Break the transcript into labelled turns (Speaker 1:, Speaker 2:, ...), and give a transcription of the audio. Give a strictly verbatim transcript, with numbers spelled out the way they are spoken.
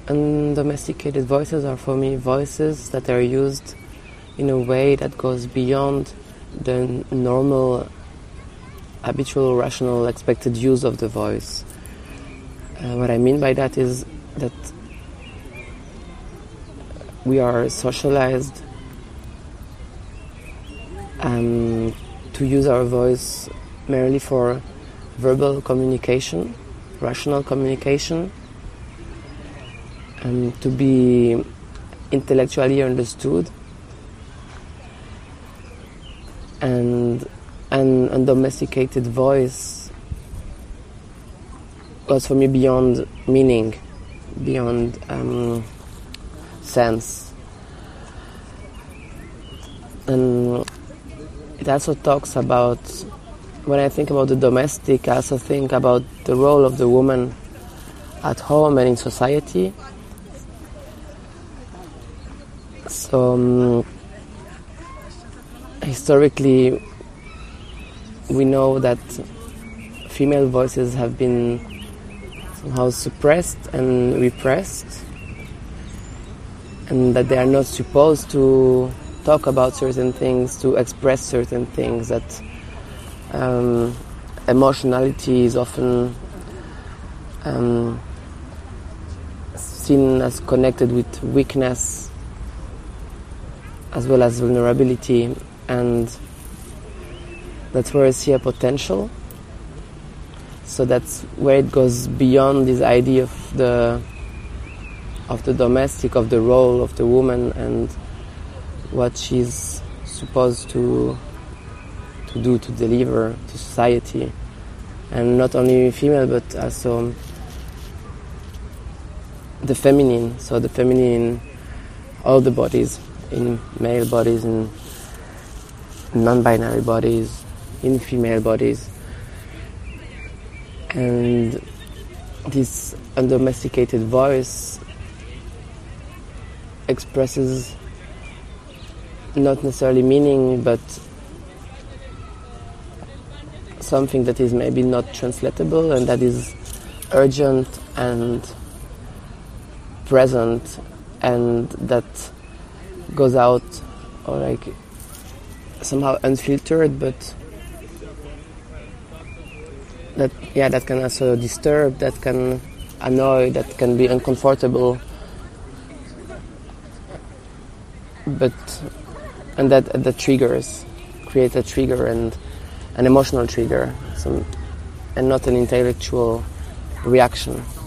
Speaker 1: undomesticated voices are for me voices that are used in a way that goes beyond the normal, habitual, rational, expected use of the voice. Uh, what I mean by that is that we are socialized um, to use our voice merely for verbal communication, rational communication, um, to be intellectually understood, and an undomesticated voice goes for me beyond meaning, beyond um, sense. And it also talks about, when I think about the domestic, I also think about the role of the woman at home and in society. So um, historically, we know that female voices have been somehow suppressed and repressed, and that they are not supposed to talk about certain things, to express certain things, that um, emotionality is often um, seen as connected with weakness as well as vulnerability, and that's where I see a potential. So that's where it goes beyond this idea of the of the domestic, of the role of the woman and what she's supposed to to do, to deliver to society, and not only female but also the feminine. So the feminine in all the bodies, in male bodies, in non-binary bodies, in female bodies. And this undomesticated voice expresses not necessarily meaning, but something that is maybe not translatable and that is urgent and present, and that goes out, or like somehow unfiltered, but that yeah that can also disturb, that can annoy, that can be uncomfortable, but and that that triggers, creates a trigger, and an emotional trigger, some, and not an intellectual reaction.